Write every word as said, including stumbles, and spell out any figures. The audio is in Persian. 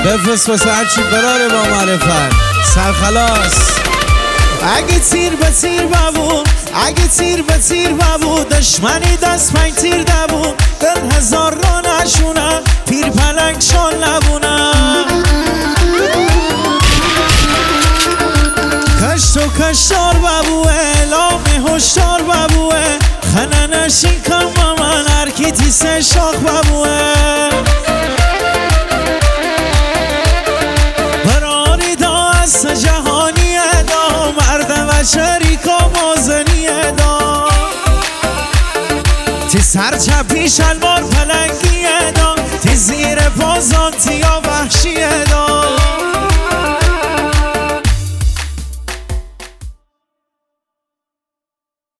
بفرست واسه هرچی براره با معرفت سرخلاص. اگه تیر به تیر ببون، اگه تیر به تیر ببون، دشمنی دست پنج تیر دبون، دل هزار رو نشونم پیر پلنگ شال نبونم. کشت و کشتار ببوه، اعلام هشدار ببوه، خنه نشین کن با من هرکی تیسه شاخ ببوه. برانی دا است جهانی دا، مرد و شریکا موزنی دا، تی سر چپی شلوار پلنگی دا، تی زیر پازان تیا وحشی دا.